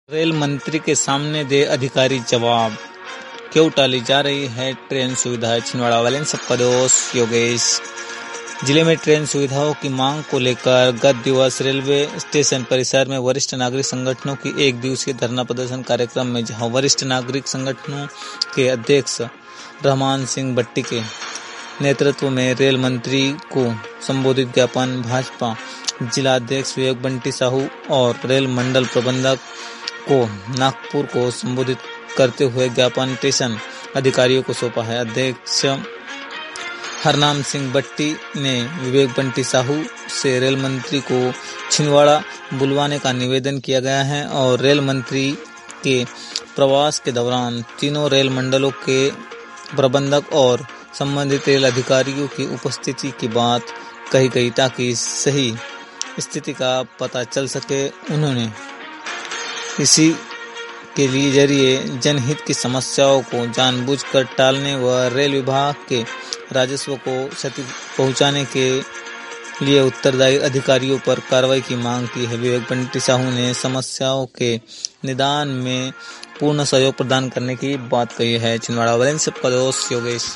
Rail मंत्री के सामने दे अधिकारी जवाब, क्यों टाली जा रही है ट्रेन सुविधा। छिंदवाड़ा वाले सबका दोस्त योगेश। जिले में ट्रेन सुविधाओं की मांग को लेकर गत दिवस रेलवे स्टेशन परिसर में वरिष्ठ नागरिक संगठनों की एक दिवसीय धरना प्रदर्शन कार्यक्रम में जहां वरिष्ठ नागरिक संगठनों के अध्यक्ष रहमान सिंह भट्टी के नेतृत्व में रेल मंत्री को संबोधित ज्ञापन भाजपा जिला अध्यक्ष विवेक बंटी साहू और रेल मंडल प्रबंधक को नागपुर को संबोधित करते हुए ज्ञापन स्टेशन अधिकारियों को सौंपा है। अध्यक्ष हरनाम सिंह भट्टी ने विवेक बंटी साहू से रेल मंत्री को छिंदवाड़ा बुलवाने का निवेदन किया गया है और रेल मंत्री के प्रवास के दौरान तीनों रेल मंडलों के प्रबंधक और संबंधित रेल अधिकारियों की उपस्थिति की बात कही गई ताकि सही स्थिति का पता चल सके। उन्होंने इसी के लिए जरिए जनहित की समस्याओं को जानबूझकर टालने व रेल विभाग के राजस्व को क्षति पहुंचाने के लिए उत्तरदायी अधिकारियों पर कार्रवाई की मांग की है। विवेक बंटी साहू ने समस्याओं के निदान में पूर्ण सहयोग प्रदान करने की बात कही है। छिंदवाड़ा वाले सबका दोस्त योगेश।